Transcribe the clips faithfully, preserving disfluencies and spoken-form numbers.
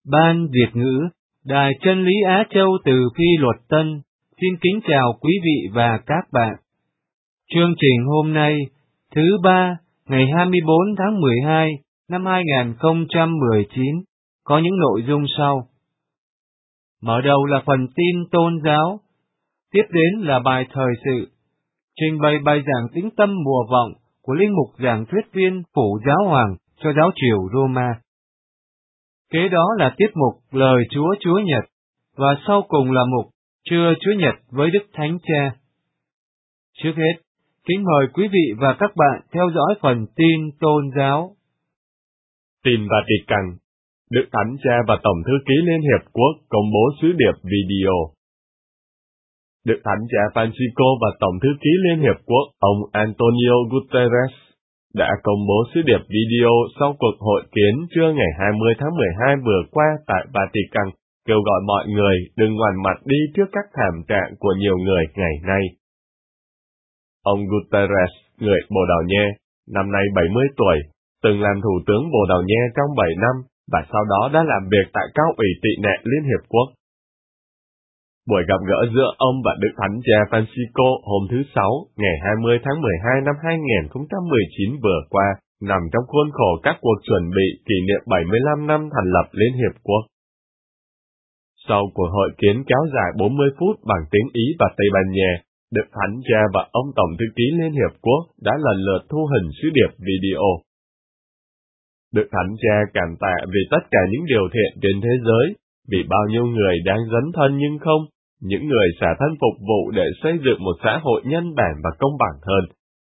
Ban Việt ngữ, Đài Chân lý Á Châu từ Phi Luật Tân, xin kính chào quý vị và các bạn. Chương trình hôm nay, thứ ba, ngày hai mươi bốn tháng mười hai năm hai nghìn không trăm mười chín, có những nội dung sau. Mở đầu là phần tin tôn giáo, tiếp đến là bài thời sự, trình bày bài giảng tĩnh tâm mùa vọng của linh mục giảng thuyết viên Phủ Giáo Hoàng cho giáo triều Roma. Kế đó là tiết mục Lời Chúa Chúa Nhật, và sau cùng là mục Trưa Chúa Nhật với Đức Thánh Cha. Trước hết, kính mời quý vị và các bạn theo dõi phần tin tôn giáo. Tin Vatican. Đức Thánh Cha và Tổng Thư ký Liên Hiệp Quốc công bố sứ điệp video. Đức Thánh Cha Francisco và Tổng Thư ký Liên Hiệp Quốc ông Antonio Guterres đã công bố sứ điệp video sau cuộc hội kiến trưa ngày hai mươi tháng mười hai vừa qua tại Vatican, kêu gọi mọi người đừng ngoảnh mặt đi trước các thảm trạng của nhiều người ngày nay. Ông Guterres, người Bồ Đào Nha, năm nay bảy mươi tuổi, từng làm Thủ tướng Bồ Đào Nha trong bảy năm và sau đó đã làm việc tại Cao ủy tị nạn Liên Hiệp Quốc. Buổi gặp gỡ giữa ông và Đức Thánh Cha Francisco hôm thứ Sáu, ngày hai mươi tháng mười hai năm hai nghìn không trăm mười chín vừa qua, nằm trong khuôn khổ các cuộc chuẩn bị kỷ niệm bảy mươi lăm năm thành lập Liên Hiệp Quốc. Sau cuộc hội kiến kéo dài bốn mươi phút bằng tiếng Ý và Tây Ban Nha, Đức Thánh Cha và ông Tổng Thư ký Liên Hiệp Quốc đã lần lượt thu hình sứ điệp video. Đức Thánh Cha cảm tạ vì tất cả những điều thiện trên thế giới, vì bao nhiêu người đang dấn thân nhưng không, những người xả thân phục vụ để xây dựng một xã hội nhân bản và công bằng hơn.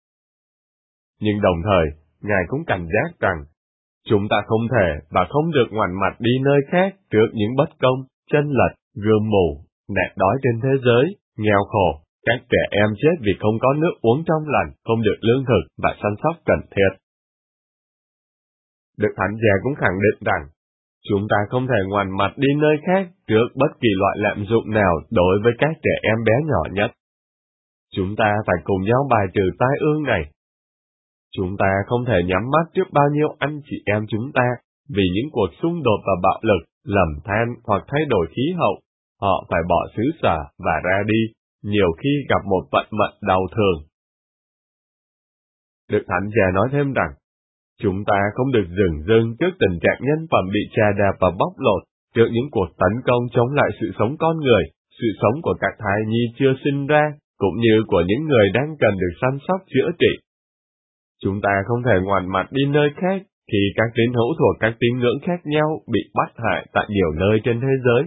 Nhưng đồng thời, Ngài cũng cảnh giác rằng, chúng ta không thể và không được ngoảnh mặt đi nơi khác trước những bất công, chân lệch, gươm mù, nạn đói trên thế giới, nghèo khổ, các trẻ em chết vì không có nước uống trong lành, không được lương thực và săn sóc cần thiết. Đức Thánh Cha cũng khẳng định rằng, chúng ta không thể ngoảnh mặt đi nơi khác trước bất kỳ loại lạm dụng nào đối với các trẻ em bé nhỏ nhất. Chúng ta phải cùng nhau bài trừ tai ương này. Chúng ta không thể nhắm mắt trước bao nhiêu anh chị em chúng ta vì những cuộc xung đột và bạo lực, lầm than hoặc thay đổi khí hậu. Họ phải bỏ xứ sở và ra đi, nhiều khi gặp một vận mệnh đau thương. Đức Thánh Cha nói thêm rằng, chúng ta không được dửng dưng trước tình trạng nhân phẩm bị chà đạp và bóc lột, trước những cuộc tấn công chống lại sự sống con người, sự sống của các thai nhi chưa sinh ra, cũng như của những người đang cần được săn sóc chữa trị. Chúng ta không thể ngoảnh mặt đi nơi khác khi các tín hữu thuộc các tín ngưỡng khác nhau bị bắt hại tại nhiều nơi trên thế giới.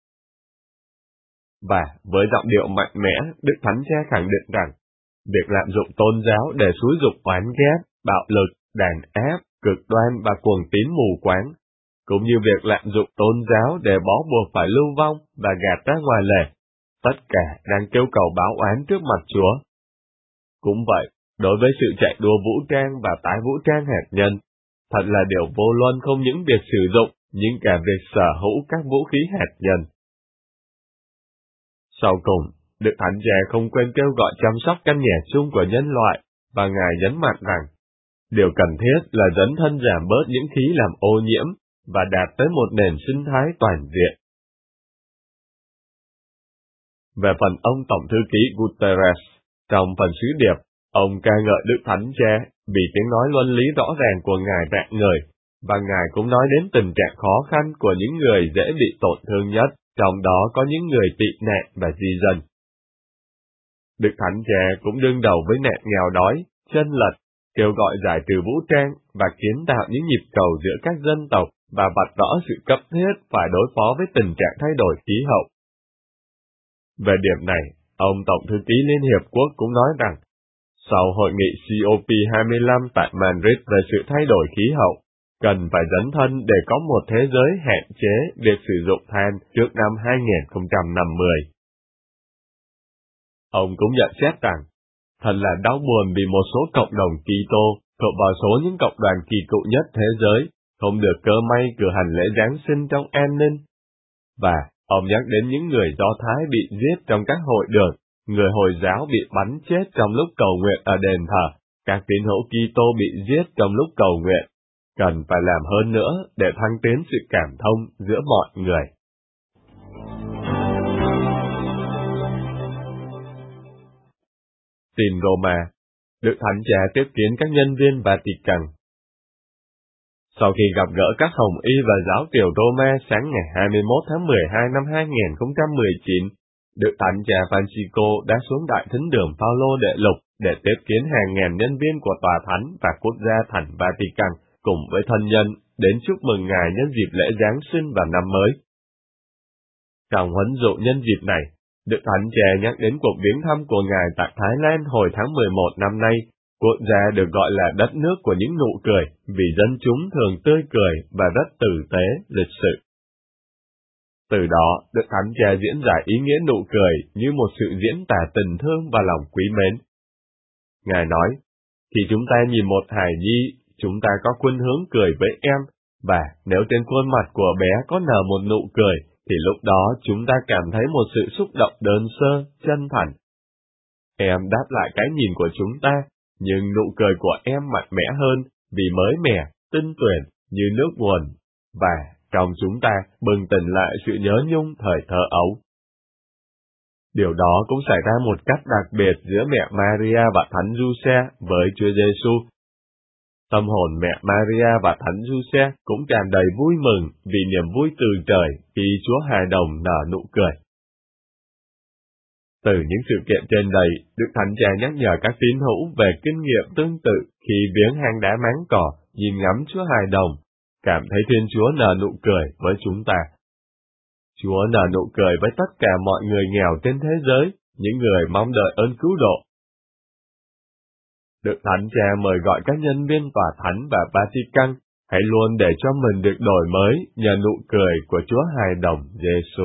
Và với giọng điệu mạnh mẽ, Đức Thánh Cha khẳng định rằng, việc lạm dụng tôn giáo để xúi giục oán ghét, bạo lực, đàn áp, cực đoan và cuồng tín mù quáng, cũng như việc lạm dụng tôn giáo để bó buộc phải lưu vong và gạt ra ngoài lề, tất cả đang kêu cầu báo oán trước mặt Chúa. Cũng vậy, đối với sự chạy đua vũ trang và tái vũ trang hạt nhân, thật là điều vô luân không những việc sử dụng, nhưng cả việc sở hữu các vũ khí hạt nhân. Sau cùng, Đức Thánh Cha không quên kêu gọi chăm sóc căn nhà chung của nhân loại, và Ngài nhấn mạnh rằng, điều cần thiết là dấn thân giảm bớt những khí làm ô nhiễm và đạt tới một nền sinh thái toàn diện. Về phần ông Tổng Thư ký Guterres, trong phần sứ điệp, ông ca ngợi Đức Thánh Cha vì tiếng nói luân lý rõ ràng của Ngài rạng ngời, và Ngài cũng nói đến tình trạng khó khăn của những người dễ bị tổn thương nhất, trong đó có những người tị nạn và di dân. Đức Thánh Cha cũng đương đầu với nạn nghèo đói, chân lệch, kêu gọi giải trừ vũ trang và kiến tạo những nhịp cầu giữa các dân tộc và vạch rõ sự cấp thiết phải đối phó với tình trạng thay đổi khí hậu. Về điểm này, ông Tổng Thư ký Liên Hiệp Quốc cũng nói rằng, sau hội nghị C O P hai mươi lăm tại Madrid về sự thay đổi khí hậu, cần phải dấn thân để có một thế giới hạn chế việc sử dụng than trước năm hai nghìn không trăm năm mươi. Ông cũng nhận xét rằng, thật là đau buồn vì một số cộng đồng Kitô thuộc vào số những cộng đoàn kỳ cựu nhất thế giới không được cơ may cử hành lễ Giáng sinh trong an ninh. Và ông nhắc đến những người Do Thái bị giết trong các hội đường, người Hồi giáo bị bắn chết trong lúc cầu nguyện ở đền thờ, các tín hữu Kitô bị giết trong lúc cầu nguyện, cần phải làm hơn nữa để thăng tiến sự cảm thông giữa mọi người. Tin Roma, Đức Thánh Cha tiếp kiến các nhân viên Vatican. Sau khi gặp gỡ các hồng y và giáo tiểu Roma sáng ngày hai mươi mốt tháng mười hai năm hai nghìn không trăm mười chín, Đức Thánh Cha Francisco đã xuống Đại Thánh đường Phaolô Đệ Lục để tiếp kiến hàng ngàn nhân viên của Tòa Thánh và quốc gia thành Vatican cùng với thân nhân đến chúc mừng Ngài nhân dịp lễ Giáng sinh và năm mới. Trong huấn dụ nhân dịp này, Đức Thánh Cha nhắc đến cuộc viếng thăm của Ngài tại Thái Lan hồi tháng mười một năm nay, quốc gia được gọi là đất nước của những nụ cười vì dân chúng thường tươi cười và rất tử tế, lịch sự. Từ đó, Đức Thánh Cha diễn giải ý nghĩa nụ cười như một sự diễn tả tình thương và lòng quý mến. Ngài nói, khi chúng ta nhìn một hài nhi, chúng ta có khuynh hướng cười với em, và nếu trên khuôn mặt của bé có nở một nụ cười, thì lúc đó chúng ta cảm thấy một sự xúc động đơn sơ, chân thành. Em đáp lại cái nhìn của chúng ta, nhưng nụ cười của em mạnh mẽ hơn, vì mới mẻ, tinh tuyền, như nước nguồn, và trong chúng ta bừng tỉnh lại sự nhớ nhung thời thơ ấu. Điều đó cũng xảy ra một cách đặc biệt giữa mẹ Maria và Thánh Giuse với Chúa Giêsu. Tâm hồn mẹ Maria và Thánh Giuse cũng tràn đầy vui mừng vì niềm vui từ trời khi Chúa Hài Đồng nở nụ cười. Từ những sự kiện trên đây, Đức Thánh Cha nhắc nhở các tín hữu về kinh nghiệm tương tự khi viếng hang đá máng cỏ, nhìn ngắm Chúa Hài Đồng, cảm thấy Thiên Chúa nở nụ cười với chúng ta. Chúa nở nụ cười với tất cả mọi người nghèo trên thế giới, những người mong đợi ơn cứu độ. Đức Thánh Cha mời gọi các nhân viên Tòa Thánh và Vatican hãy luôn để cho mình được đổi mới nhờ nụ cười của Chúa Hài Đồng Giêsu.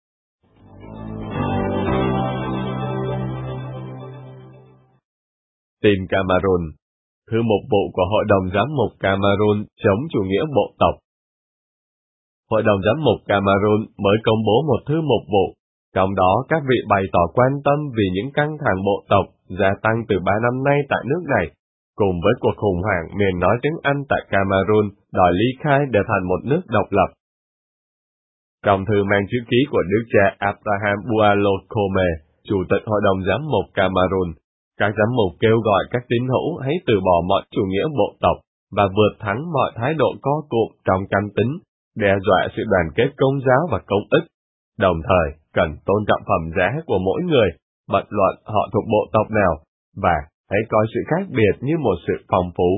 Tin Cameroon, thư mục vụ của Hội đồng Giám mục Cameroon chống chủ nghĩa bộ tộc. Hội đồng Giám mục Cameroon mới công bố một thư mục vụ, trong đó các vị bày tỏ quan tâm vì những căng thẳng bộ tộc gia tăng từ ba năm nay tại nước này, cùng với cuộc khủng hoảng miền nói tiếng Anh tại Cameroon đòi ly khai để thành một nước độc lập. Trong thư mang chữ ký của Đức cha Abraham Boalo Kome, Chủ tịch Hội đồng Giám mục Cameroon, các giám mục kêu gọi các tín hữu hãy từ bỏ mọi chủ nghĩa bộ tộc và vượt thắng mọi thái độ co cụm trong căn tính, đe dọa sự đoàn kết công giáo và công ích, đồng thời cần tôn trọng phẩm giá của mỗi người, bất luận họ thuộc bộ tộc nào, và hãy coi sự khác biệt như một sự phong phú.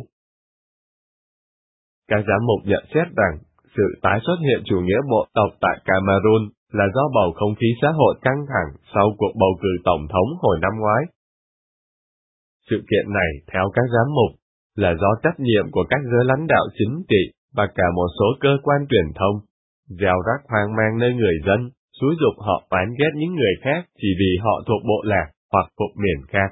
Các giám mục nhận xét rằng, sự tái xuất hiện chủ nghĩa bộ tộc tại Cameroon là do bầu không khí xã hội căng thẳng sau cuộc bầu cử tổng thống hồi năm ngoái. Sự kiện này, theo các giám mục, là do trách nhiệm của các giới lãnh đạo chính trị và cả một số cơ quan truyền thông, gieo rắc hoang mang nơi người dân, xúi giục họ oán ghét những người khác chỉ vì họ thuộc bộ lạc hoặc thuộc miền khác.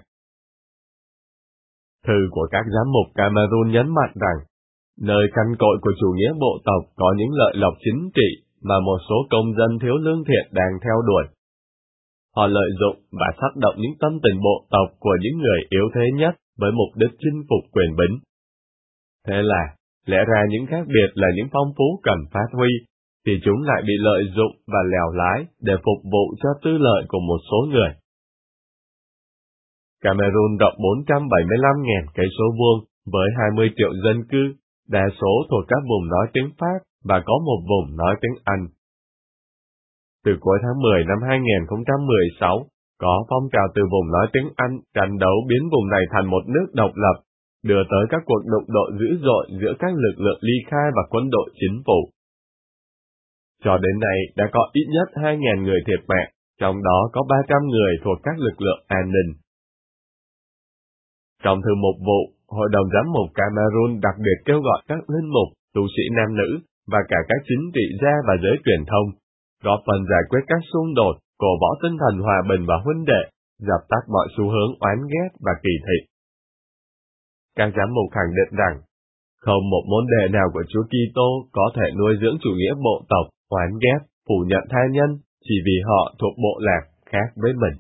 Thư của các giám mục Cameroon nhấn mạnh rằng, nơi căn cội của chủ nghĩa bộ tộc có những lợi lộc chính trị mà một số công dân thiếu lương thiện đang theo đuổi. Họ lợi dụng và tác động những tâm tình bộ tộc của những người yếu thế nhất với mục đích chinh phục quyền bính. Thế là, lẽ ra những khác biệt là những phong phú cần phát huy, thì chúng lại bị lợi dụng và lèo lái để phục vụ cho tư lợi của một số người. Cameroon rộng bốn trăm bảy mươi lăm nghìn cây số vuông với hai mươi triệu dân cư, đa số thuộc các vùng nói tiếng Pháp và có một vùng nói tiếng Anh. Từ cuối tháng mười năm hai nghìn không trăm mười sáu, có phong trào từ vùng nói tiếng Anh tranh đấu biến vùng này thành một nước độc lập, đưa tới các cuộc đụng độ dữ dội giữa các lực lượng ly khai và quân đội chính phủ. Cho đến nay đã có ít nhất hai nghìn người thiệt mạng, trong đó có ba trăm người thuộc các lực lượng an ninh. Trong thư mục vụ, Hội đồng Giám mục Cameroon đặc biệt kêu gọi các linh mục, tu sĩ nam nữ và cả các chính trị gia và giới truyền thông góp phần giải quyết các xung đột, cổ võ tinh thần hòa bình và huynh đệ, dập tắt mọi xu hướng oán ghét và kỳ thị. Các giám mục khẳng định rằng, không một môn đệ nào của Chúa Kitô có thể nuôi dưỡng chủ nghĩa bộ tộc, oán ghét, phủ nhận tha nhân chỉ vì họ thuộc bộ lạc khác với mình.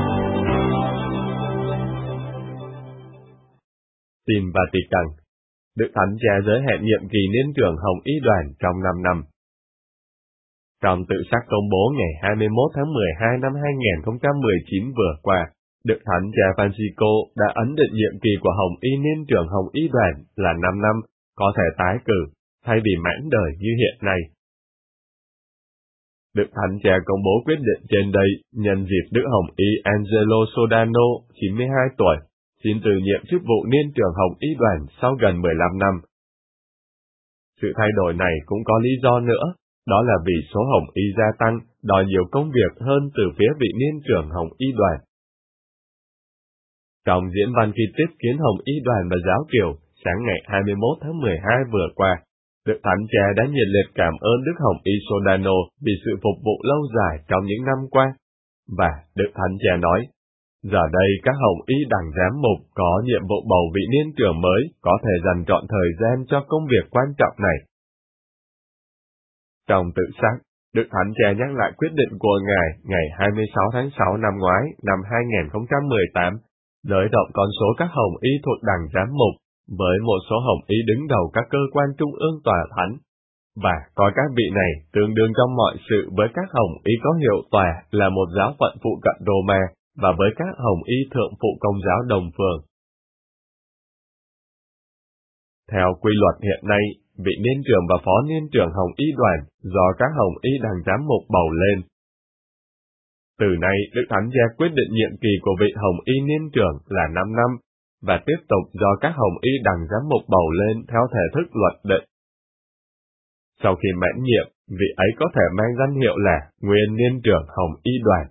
Tin Vatican. Đức Thánh Cha giới hạn nhiệm kỳ niên trưởng Hồng Y đoàn trong năm năm. Trong tự sắc công bố ngày hai mươi mốt tháng mười hai năm hai nghìn không trăm mười chín vừa qua, Đức Thánh Cha Francisco đã ấn định nhiệm kỳ của Hồng Y niên trưởng Hồng Y đoàn là năm năm, có thể tái cử, thay vì mãn đời như hiện nay. Đức Thánh Cha công bố quyết định trên đây nhân dịp Đức Hồng Y Angelo Sodano, chín mươi hai tuổi, xin từ nhiệm chức vụ niên trưởng Hồng Y đoàn sau gần mười lăm năm. Sự thay đổi này cũng có lý do nữa, đó là vì số Hồng Y gia tăng, đòi nhiều công việc hơn từ phía vị niên trưởng Hồng Y đoàn. Trong diễn văn khi tiếp kiến Hồng Y đoàn và giáo kiều, sáng ngày hai mươi mốt tháng mười hai vừa qua, Đức Thánh Cha đã nhiệt liệt cảm ơn Đức Hồng Y Sodano vì sự phục vụ lâu dài trong những năm qua. Và Đức Thánh Cha nói, giờ đây các Hồng Y đảng giám mục có nhiệm vụ bầu vị niên trưởng mới có thể dành trọn thời gian cho công việc quan trọng này. Trong tự sắc, Đức Thánh Cha nhắc lại quyết định của Ngài ngày hai mươi sáu tháng sáu năm ngoái năm hai nghìn không trăm mười tám, nới rộng con số các Hồng Y thuộc đảng giám mục, với một số Hồng Y đứng đầu các cơ quan trung ương tòa thánh, và coi các vị này tương đương trong mọi sự với các Hồng Y có hiệu tòa là một giáo phận phụ cận Roma, và với các Hồng Y thượng phụ Công giáo đồng phương. Theo quy luật hiện nay, vị niên trưởng và phó niên trưởng Hồng Y đoàn do các Hồng Y đảng giám mục bầu lên. Từ nay, Đức Thánh Cha quyết định nhiệm kỳ của vị Hồng Y niên trưởng là năm năm, và tiếp tục do các Hồng Y đảng giám mục bầu lên theo thể thức luật định. Sau khi mãn nhiệm, vị ấy có thể mang danh hiệu là nguyên niên trưởng Hồng Y đoàn.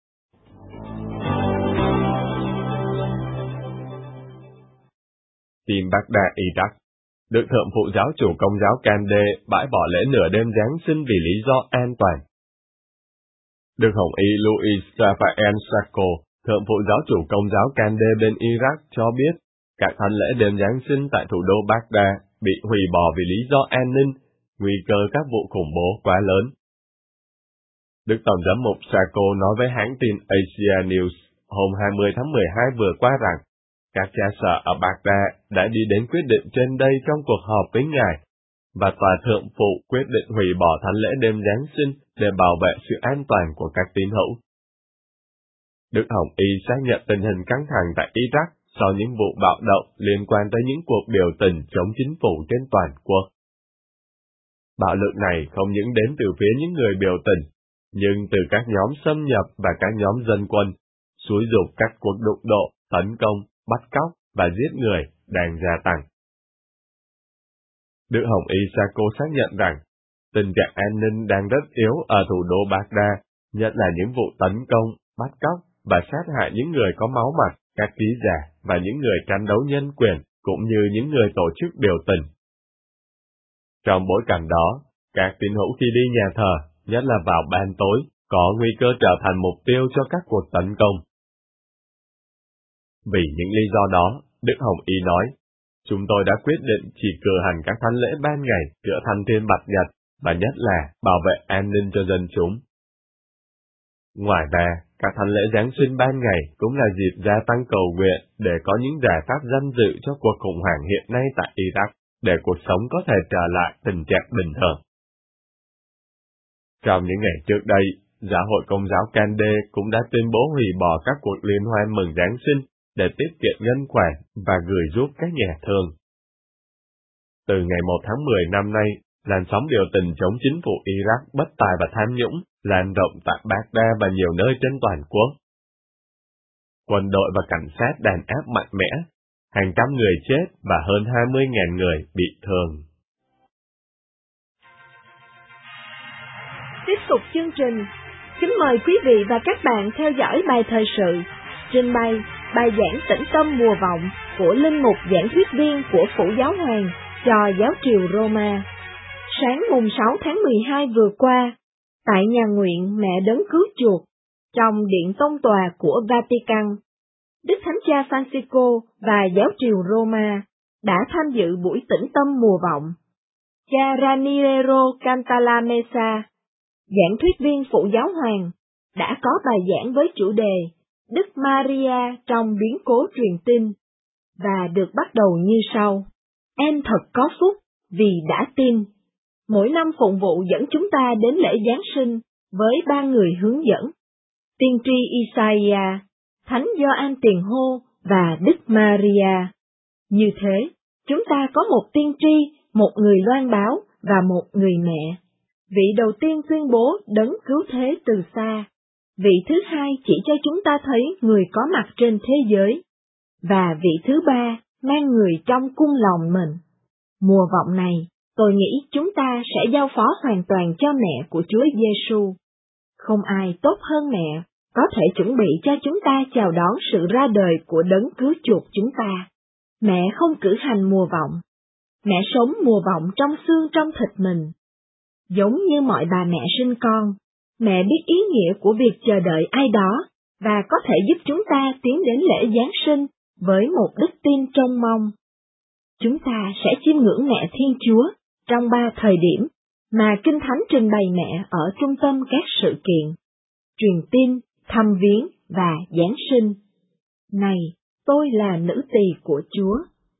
Tin Baghdad, Iraq. Đức Thượng phụ giáo chủ Công giáo Cande bãi bỏ lễ nửa đêm Giáng sinh vì lý do an toàn. Đức Hồng Y Louis Raphael Sacco, Thượng phụ giáo chủ Công giáo Cande bên Iraq cho biết, các thánh lễ đêm Giáng sinh tại thủ đô Baghdad bị hủy bỏ vì lý do an ninh, nguy cơ các vụ khủng bố quá lớn. Đức Tổng giám mục Sacco nói với hãng tin Asia News hôm hai mươi tháng mười hai vừa qua rằng, các cha sở ở Baghdad đã đi đến quyết định trên đây trong cuộc họp với Ngài, và Tòa Thượng phụ quyết định hủy bỏ thánh lễ đêm Giáng sinh để bảo vệ sự an toàn của các tín hữu. Đức Hồng Y xác nhận tình hình căng thẳng tại Iraq sau những vụ bạo động liên quan tới những cuộc biểu tình chống chính phủ trên toàn quốc. Bạo lực này không những đến từ phía những người biểu tình, nhưng từ các nhóm xâm nhập và các nhóm dân quân, xúi giục các cuộc đụng độ, tấn công, bắt cóc và giết người đang gia tăng. Đức Hồng Y Sacco xác nhận rằng, tình trạng an ninh đang rất yếu ở thủ đô Baghdad, nhất là những vụ tấn công, bắt cóc và sát hại những người có máu mặt, các ký giả và những người tranh đấu nhân quyền, cũng như những người tổ chức biểu tình. Trong bối cảnh đó, các tín hữu khi đi nhà thờ, nhất là vào ban tối, có nguy cơ trở thành mục tiêu cho các cuộc tấn công. Vì những lý do đó, Đức Hồng Y nói, chúng tôi đã quyết định chỉ cử hành các thánh lễ ban ngày giữa thanh thiên bạch nhật, và nhất là bảo vệ an ninh cho dân chúng. Ngoài ra, các thánh lễ Giáng sinh ban ngày cũng là dịp gia tăng cầu nguyện để có những giải pháp danh dự cho cuộc khủng hoảng hiện nay tại Iraq, để cuộc sống có thể trở lại tình trạng bình thường. Trong những ngày trước đây, Giáo hội Công giáo Cande cũng đã tuyên bố hủy bỏ các cuộc liên hoan mừng Giáng sinh để tiết kiệm ngân khoản và gửi giúp các nhà thương. Từ ngày một tháng mười năm nay, làn sóng biểu tình chống chính phủ Iraq bất tài và tham nhũng lan rộng tại Baghdad và nhiều nơi trên toàn quốc. Quân đội và cảnh sát đàn áp mạnh mẽ, hàng trăm người chết và hơn hai mươi nghìn người bị thương. Tiếp tục chương trình, kính mời quý vị và các bạn theo dõi bài thời sự, trình bày bài giảng Tĩnh Tâm Mùa Vọng của linh mục giảng thuyết viên của Phủ Giáo Hoàng cho giáo triều Roma. Sáng mùng sáu tháng mười hai vừa qua, tại nhà nguyện Mẹ Đấng Cứu Chuộc, trong điện tông tòa của Vatican, Đức Thánh Cha Francisco và giáo triều Roma đã tham dự buổi tĩnh tâm mùa vọng. Cha Raniero Cantalamessa, giảng thuyết viên Phủ Giáo Hoàng, đã có bài giảng với chủ đề Đức Maria trong biến cố truyền tin, và được bắt đầu như sau. Em thật có phúc vì đã tin. Mỗi năm phụng vụ dẫn chúng ta đến lễ Giáng sinh với ba người hướng dẫn: tiên tri Isaiah, Thánh Gioan Tiền Hô và Đức Maria. Như thế, chúng ta có một tiên tri, một người loan báo và một người mẹ. Vị đầu tiên tuyên bố đấng cứu thế từ xa. Vị thứ hai chỉ cho chúng ta thấy người có mặt trên thế giới. Và vị thứ ba mang người trong cung lòng mình. Mùa vọng này, tôi nghĩ chúng ta sẽ giao phó hoàn toàn cho mẹ của Chúa Giêsu. Không ai tốt hơn mẹ, có thể chuẩn bị cho chúng ta chào đón sự ra đời của đấng cứu chuộc chúng ta. Mẹ không cử hành mùa vọng. Mẹ sống mùa vọng trong xương trong thịt mình. Giống như mọi bà mẹ sinh con, mẹ biết ý nghĩa của việc chờ đợi ai đó, và có thể giúp chúng ta tiến đến lễ Giáng sinh với một đức tin trông mong. Chúng ta sẽ chiêm ngưỡng mẹ Thiên Chúa trong ba thời điểm mà Kinh Thánh trình bày mẹ ở trung tâm các sự kiện: truyền tin, thăm viếng và Giáng sinh. Này, tôi là nữ tỳ của Chúa.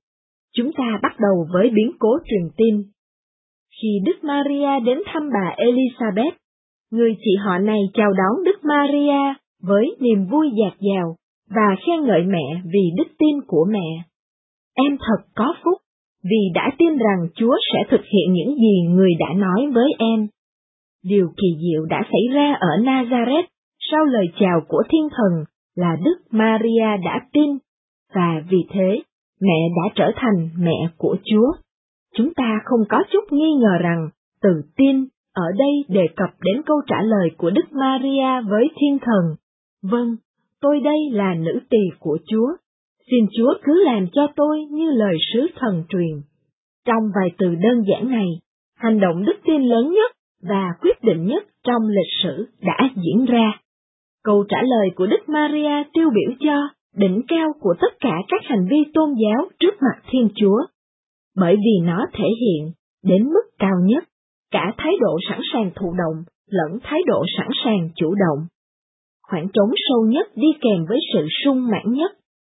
Chúng ta bắt đầu với biến cố truyền tin. Khi Đức Maria đến thăm bà Elizabeth, người chị họ này chào đón Đức Maria với niềm vui dạt dào và khen ngợi mẹ vì đức tin của mẹ. Em thật có phúc vì đã tin rằng Chúa sẽ thực hiện những gì người đã nói với em. Điều kỳ diệu đã xảy ra ở Nazareth sau lời chào của Thiên Thần là Đức Maria đã tin, và vì thế, mẹ đã trở thành mẹ của Chúa. Chúng ta không có chút nghi ngờ rằng từ tin ở đây đề cập đến câu trả lời của Đức Maria với Thiên Thần: vâng, tôi đây là nữ tỳ của Chúa, xin Chúa cứ làm cho tôi như lời sứ thần truyền. Trong vài từ đơn giản này, hành động đức tin lớn nhất và quyết định nhất trong lịch sử đã diễn ra. Câu trả lời của Đức Maria tiêu biểu cho đỉnh cao của tất cả các hành vi tôn giáo trước mặt Thiên Chúa, bởi vì nó thể hiện, đến mức cao nhất, cả thái độ sẵn sàng thụ động lẫn thái độ sẵn sàng chủ động. Khoảng trống sâu nhất đi kèm với sự sung mãn nhất.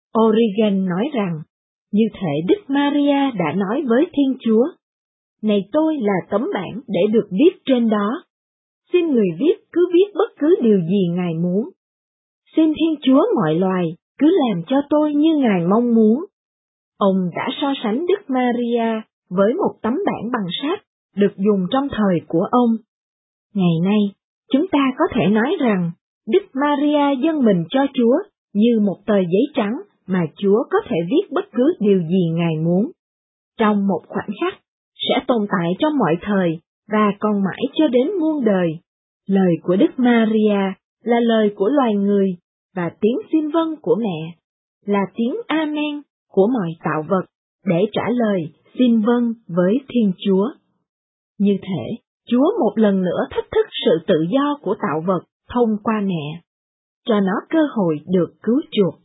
Origen nói rằng, như thể Đức Maria đã nói với Thiên Chúa: này tôi là tấm bảng để được viết trên đó. Xin người viết cứ viết bất cứ điều gì Ngài muốn. Xin Thiên Chúa mọi loài cứ làm cho tôi như Ngài mong muốn. Ông đã so sánh Đức Maria với một tấm bảng bằng sắt được dùng trong thời của ông. Ngày nay, chúng ta có thể nói rằng Đức Maria dâng mình cho Chúa như một tờ giấy trắng mà Chúa có thể viết bất cứ điều gì Ngài muốn. Trong một khoảnh khắc, sẽ tồn tại trong mọi thời và còn mãi cho đến muôn đời. Lời của Đức Maria là lời của loài người, và tiếng xin vâng của mẹ là tiếng Amen của mọi tạo vật để trả lời xin vâng với Thiên Chúa. Như thể, Chúa một lần nữa thách thức sự tự do của tạo vật thông qua mẹ, cho nó cơ hội được cứu chuộc.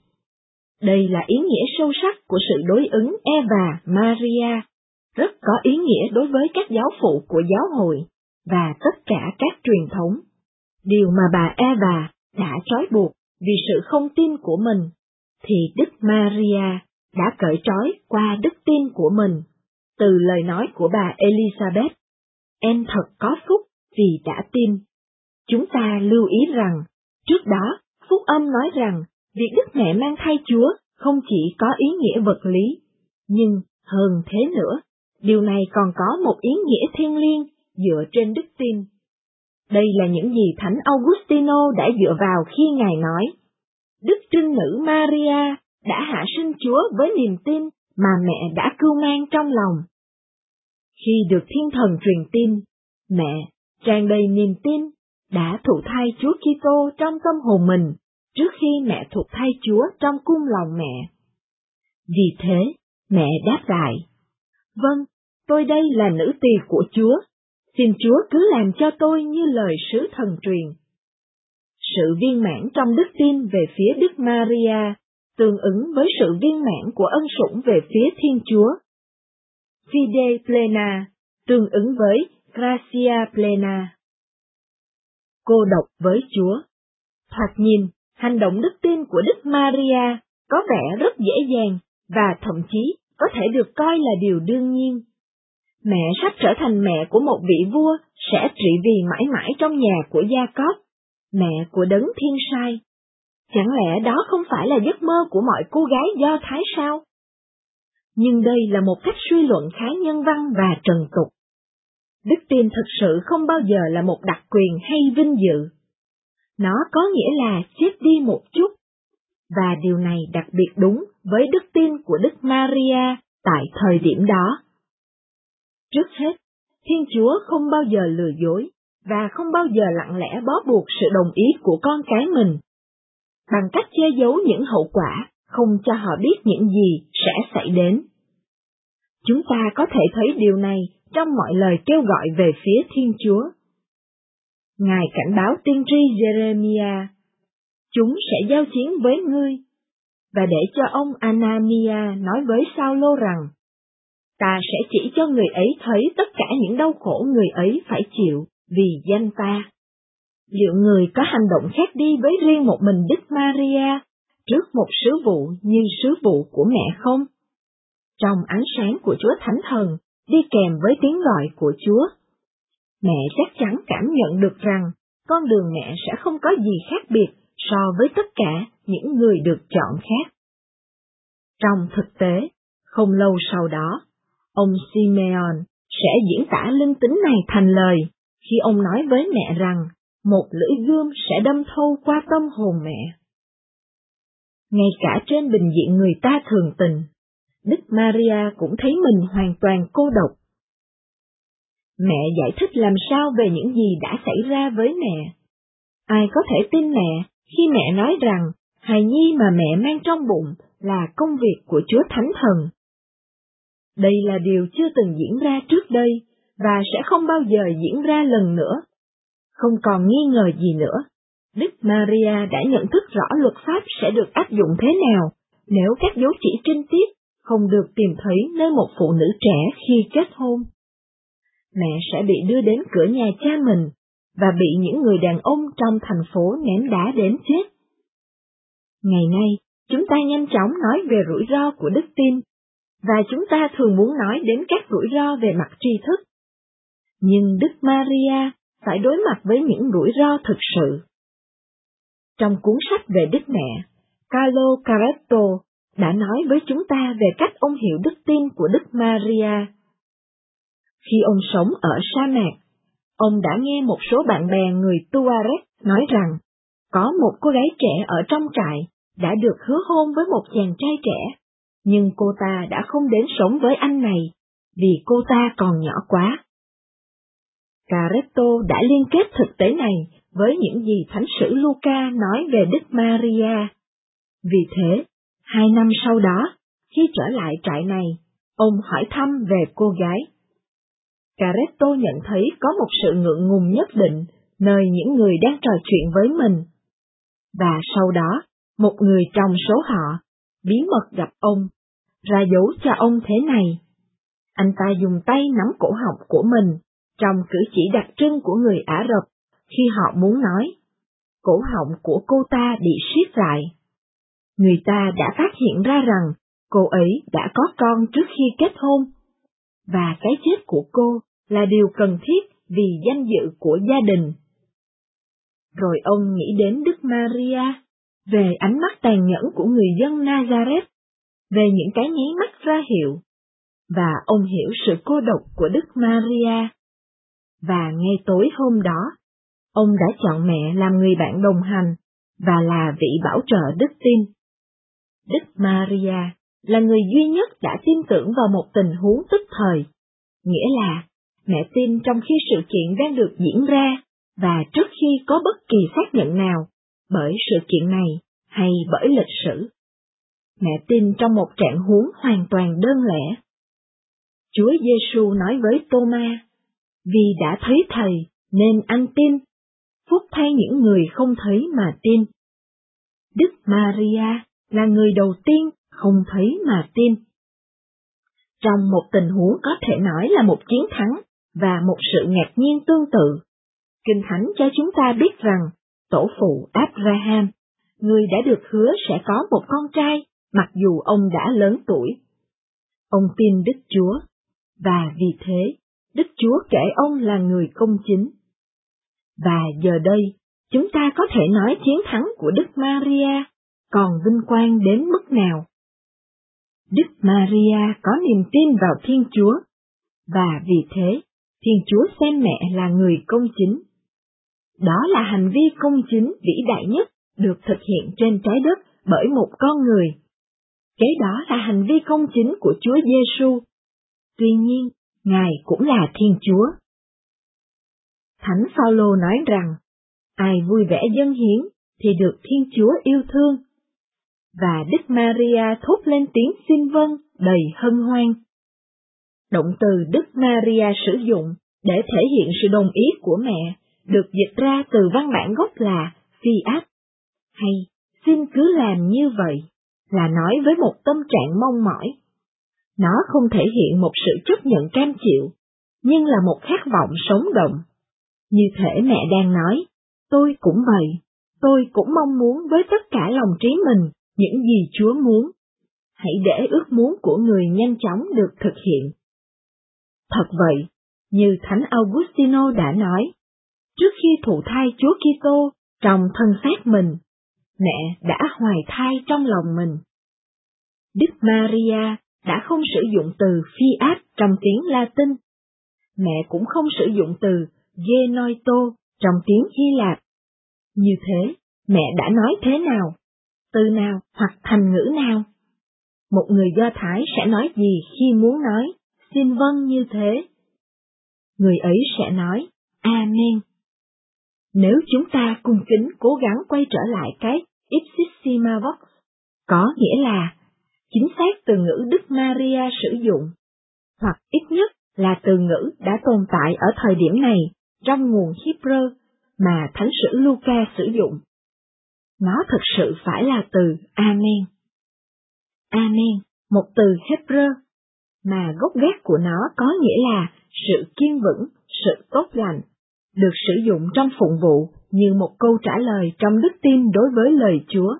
Đây là ý nghĩa sâu sắc của sự đối ứng Eva Maria, rất có ý nghĩa đối với các giáo phụ của giáo hội và tất cả các truyền thống. Điều mà bà Eva đã trói buộc vì sự không tin của mình, thì Đức Maria đã cởi trói qua đức tin của mình, từ lời nói của bà Elizabeth: em thật có phúc vì đã tin. Chúng ta lưu ý rằng, trước đó, Phúc Âm nói rằng, việc Đức Mẹ mang thai Chúa không chỉ có ý nghĩa vật lý, nhưng hơn thế nữa, điều này còn có một ý nghĩa thiêng liêng dựa trên đức tin. Đây là những gì Thánh Augustino đã dựa vào khi Ngài nói: Đức Trinh Nữ Maria đã hạ sinh Chúa với niềm tin mà mẹ đã cưu mang trong lòng. Khi được Thiên Thần truyền tin, mẹ, tràn đầy niềm tin, đã thụ thai Chúa Kitô trong tâm hồn mình trước khi mẹ thụ thai Chúa trong cung lòng mẹ. Vì thế, mẹ đáp lại: vâng, tôi đây là nữ tỳ của Chúa, xin Chúa cứ làm cho tôi như lời sứ thần truyền. Sự viên mãn trong đức tin về phía Đức Maria tương ứng với sự viên mãn của ân sủng về phía Thiên Chúa. Fide plena tương ứng với gratia plena. Cô độc với Chúa. Thoạt nhìn, hành động đức tin của Đức Maria có vẻ rất dễ dàng và thậm chí có thể được coi là điều đương nhiên. Mẹ sắp trở thành mẹ của một vị vua sẽ trị vì mãi mãi trong nhà của Gia-cóp, mẹ của đấng thiên sai. Chẳng lẽ đó không phải là giấc mơ của mọi cô gái Do Thái sao? Nhưng đây là một cách suy luận khá nhân văn và trần tục. Đức tin thực sự không bao giờ là một đặc quyền hay vinh dự. Nó có nghĩa là chết đi một chút. Và điều này đặc biệt đúng với đức tin của Đức Maria tại thời điểm đó. Trước hết, Thiên Chúa không bao giờ lừa dối, và không bao giờ lặng lẽ bó buộc sự đồng ý của con cái mình, bằng cách che giấu những hậu quả, không cho họ biết những gì sẽ xảy đến. Chúng ta có thể thấy điều này trong mọi lời kêu gọi về phía Thiên Chúa. Ngài cảnh báo tiên tri Jeremiah, chúng sẽ giao chiến với ngươi, và để cho ông Anania nói với Sao-lô rằng, ta sẽ chỉ cho người ấy thấy tất cả những đau khổ người ấy phải chịu vì danh ta. Liệu người có hành động khác đi với riêng một mình Đức Maria trước một sứ vụ như sứ vụ của mẹ không? Trong ánh sáng của Chúa Thánh Thần, đi kèm với tiếng gọi của Chúa, mẹ chắc chắn cảm nhận được rằng con đường mẹ sẽ không có gì khác biệt so với tất cả những người được chọn khác. Trong thực tế, không lâu sau đó, ông Simeon sẽ diễn tả linh tính này thành lời khi ông nói với mẹ rằng một lưỡi gươm sẽ đâm thâu qua tâm hồn mẹ. Ngay cả trên bình diện người ta thường tình, Đức Maria cũng thấy mình hoàn toàn cô độc. Mẹ giải thích làm sao về những gì đã xảy ra với mẹ. Ai có thể tin mẹ khi mẹ nói rằng hài nhi mà mẹ mang trong bụng là công việc của Chúa Thánh Thần? Đây là điều chưa từng diễn ra trước đây, và sẽ không bao giờ diễn ra lần nữa. Không còn nghi ngờ gì nữa, Đức Maria đã nhận thức rõ luật pháp sẽ được áp dụng thế nào nếu các dấu chỉ trinh tiết không được tìm thấy nơi một phụ nữ trẻ khi kết hôn. Mẹ sẽ bị đưa đến cửa nhà cha mình, và bị những người đàn ông trong thành phố ném đá đến chết. Ngày nay, chúng ta nhanh chóng nói về rủi ro của đức tin, và chúng ta thường muốn nói đến các rủi ro về mặt tri thức. Nhưng Đức Maria phải đối mặt với những rủi ro thực sự. Trong cuốn sách về Đức Mẹ, Carlo Caretto đã nói với chúng ta về cách ông hiểu đức tin của Đức Maria. Khi ông sống ở sa mạc, ông đã nghe một số bạn bè người Tuareg nói rằng có một cô gái trẻ ở trong trại đã được hứa hôn với một chàng trai trẻ, nhưng cô ta đã không đến sống với anh này vì cô ta còn nhỏ quá. Caretto đã liên kết thực tế này với những gì Thánh sử Luca nói về Đức Maria. Vì thế, hai năm sau đó, khi trở lại trại này, ông hỏi thăm về cô gái. Caretto nhận thấy có một sự ngượng ngùng nhất định nơi những người đang trò chuyện với mình. Và sau đó, một người trong số họ, bí mật gặp ông, ra dấu cho ông thế này. Anh ta dùng tay nắm cổ họng của mình, trong cử chỉ đặc trưng của người Ả Rập khi họ muốn nói. Cổ họng của cô ta bị siết lại. Người ta đã phát hiện ra rằng cô ấy đã có con trước khi kết hôn, và cái chết của cô là điều cần thiết vì danh dự của gia đình. Rồi ông nghĩ đến Đức Maria, về ánh mắt tàn nhẫn của người dân Nazareth, về những cái nháy mắt ra hiệu, và ông hiểu sự cô độc của Đức Maria. Và ngay tối hôm đó, ông đã chọn mẹ làm người bạn đồng hành, và là vị bảo trợ đức tin. Đức Maria là người duy nhất đã tin tưởng vào một tình huống tức thời, nghĩa là mẹ tin trong khi sự kiện đang được diễn ra, và trước khi có bất kỳ xác nhận nào bởi sự kiện này hay bởi lịch sử. Mẹ tin trong một trạng huống hoàn toàn đơn lẻ. Chúa Giêsu nói với Tô-ma, vì đã thấy Thầy nên anh tin, phúc thay những người không thấy mà tin. Đức Maria là người đầu tiên không thấy mà tin. Trong một tình huống có thể nói là một chiến thắng và một sự ngạc nhiên tương tự, Kinh Thánh cho chúng ta biết rằng tổ phụ Abraham, người đã được hứa sẽ có một con trai mặc dù ông đã lớn tuổi. Ông tin Đức Chúa, và vì thế, Đức Chúa kể ông là người công chính. Và giờ đây, chúng ta có thể nói chiến thắng của Đức Maria còn vinh quang đến mức nào. Đức Maria có niềm tin vào Thiên Chúa, và vì thế, Thiên Chúa xem mẹ là người công chính. Đó là hành vi công chính vĩ đại nhất được thực hiện trên trái đất bởi một con người. Kế đó là hành vi công chính của Chúa Giêsu. Tuy nhiên, Ngài cũng là Thiên Chúa. Thánh Phaolô nói rằng, ai vui vẻ dâng hiến thì được Thiên Chúa yêu thương. Và Đức Maria thốt lên tiếng xin vâng đầy hân hoan. Động từ Đức Maria sử dụng để thể hiện sự đồng ý của mẹ được dịch ra từ văn bản gốc là fiat, hay xin cứ làm như vậy, là nói với một tâm trạng mong mỏi. Nó không thể hiện một sự chấp nhận cam chịu, nhưng là một khát vọng sống động. Như thể mẹ đang nói, tôi cũng vậy, tôi cũng mong muốn với tất cả lòng trí mình những gì Chúa muốn. Hãy để ước muốn của người nhanh chóng được thực hiện. Thật vậy, như Thánh Augustino đã nói, trước khi thụ thai Chúa Kitô trong thân xác mình, mẹ đã hoài thai trong lòng mình. Đức Maria đã không sử dụng từ fiat trong tiếng Latin. Mẹ cũng không sử dụng từ genoito trong tiếng Hy Lạp. Như thế, mẹ đã nói thế nào, từ nào hoặc thành ngữ nào? Một người Do Thái sẽ nói gì khi muốn nói, xin vâng như thế? Người ấy sẽ nói, Amen. Nếu chúng ta cung kính cố gắng quay trở lại cái ipsissima vox, có nghĩa là chính xác từ ngữ Đức Maria sử dụng, hoặc ít nhất là từ ngữ đã tồn tại ở thời điểm này trong nguồn Hebrew mà Thánh sử Luca sử dụng. Nó thực sự phải là từ Amen. Amen, một từ Hebrew, mà gốc gác của nó có nghĩa là sự kiên vững, sự tốt lành, được sử dụng trong phụng vụ như một câu trả lời trong đức tin đối với lời Chúa.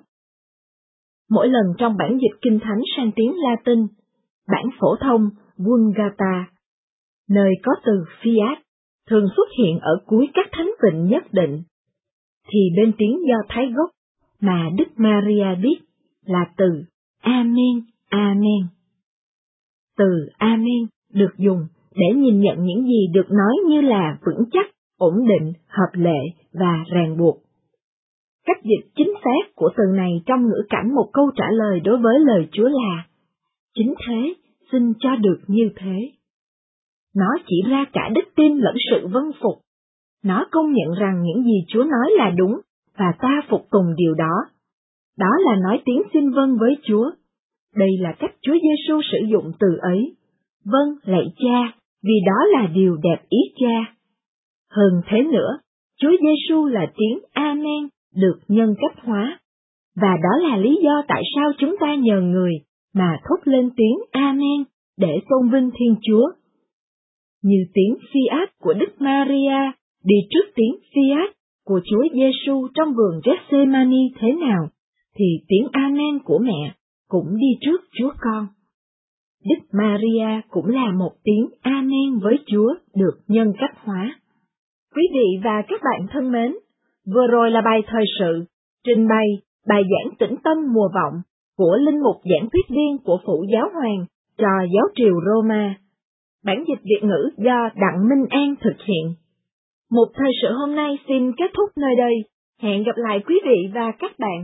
Mỗi lần trong bản dịch Kinh Thánh sang tiếng Latin, bản phổ thông Vulgata, nơi có từ fiat thường xuất hiện ở cuối các thánh vịnh nhất định, thì bên tiếng Do Thái gốc mà Đức Maria biết là từ Amen, Amen. Từ Amen được dùng để nhìn nhận những gì được nói như là vững chắc, ổn định, hợp lệ và ràng buộc. Cách dịch chính xác của từ này trong ngữ cảnh một câu trả lời đối với lời Chúa là chính thế, xin cho được như thế. Nó chỉ ra cả đức tin lẫn sự vâng phục. Nó công nhận rằng những gì Chúa nói là đúng, và ta phục tùng điều đó. Đó là nói tiếng xin vâng với Chúa. Đây là cách Chúa Giêsu sử dụng từ ấy. Vâng, lạy Cha, vì đó là điều đẹp ý Cha. Hơn thế nữa, Chúa Giêsu là tiếng Amen được nhân cách hóa, và đó là lý do tại sao chúng ta nhờ người mà thốt lên tiếng Amen để tôn vinh Thiên Chúa. Như tiếng fiat của Đức Maria đi trước tiếng fiat của Chúa Giêsu trong vườn Gethsemane thế nào, thì tiếng Amen của mẹ cũng đi trước Chúa Con. Đức Maria cũng là một tiếng Amen với Chúa được nhân cách hóa. Quý vị và các bạn thân mến, vừa rồi là bài thời sự, trình bày bài giảng tĩnh tâm mùa vọng của linh mục giảng thuyết viên của Phụ Giáo Hoàng cho giáo triều Roma. Bản dịch Việt ngữ do Đặng Minh An thực hiện. Một thời sự hôm nay xin kết thúc nơi đây. Hẹn gặp lại quý vị và các bạn.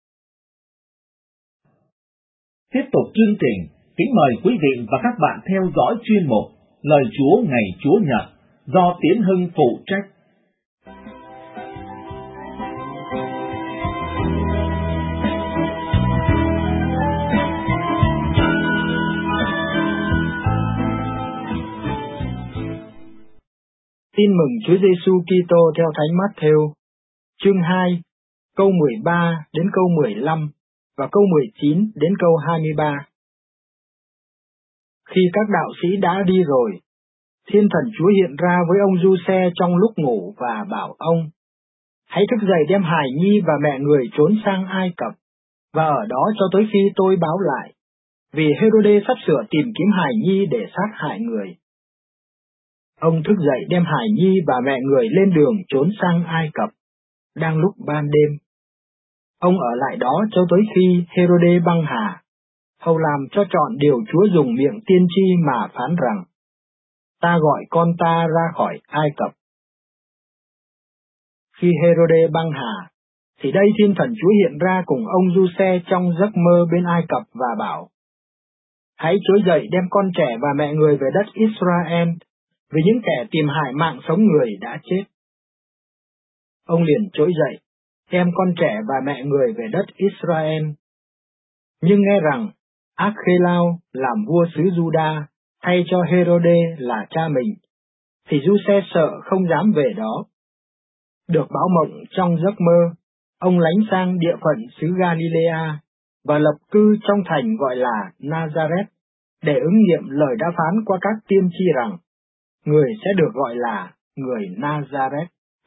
Tiếp tục chương trình, kính mời quý vị và các bạn theo dõi chuyên mục Lời Chúa ngày Chúa Nhật do Tiến Hưng phụ trách. Tin mừng Chúa Giêsu Kitô theo Thánh Mát-thêu, chương hai, câu mười ba đến câu mười lăm và câu mười chín đến câu hai mươi ba. Khi các đạo sĩ đã đi rồi, Thiên Thần Chúa hiện ra với ông Giuse trong lúc ngủ và bảo ông: hãy thức dậy đem hài nhi và mẹ người trốn sang Ai Cập, và ở đó cho tới khi tôi báo lại. vì Hê-rô-đê sắp sửa tìm kiếm hài nhi để sát hại người. Ông thức dậy đem hài nhi và mẹ người lên đường trốn sang Ai Cập, đang lúc ban đêm. Ông ở lại đó cho tới khi Hê-rô-đê băng hà, hầu làm cho trọn điều Chúa dùng miệng tiên tri mà phán rằng, ta gọi con ta ra khỏi Ai Cập. Khi Hê-rô-đê băng hà, thì đây thiên thần Chúa hiện ra cùng ông Du-xe trong giấc mơ bên Ai Cập và bảo, hãy trỗi dậy đem con trẻ và mẹ người về đất Israel, vì những kẻ tìm hại mạng sống người đã chết. Ông liền trỗi dậy, đem con trẻ và mẹ người về đất Israel. Nhưng nghe rằng Ác-khê-lao làm vua xứ Giu-đa thay cho Hê-rô-đê là cha mình, thì Du-xe sợ không dám về đó. Được báo mộng trong giấc mơ, ông lánh sang địa phận xứ Galilea và lập cư trong thành gọi là Nazareth, để ứng nghiệm lời đã phán qua các tiên tri rằng, người sẽ được gọi là người Nazareth.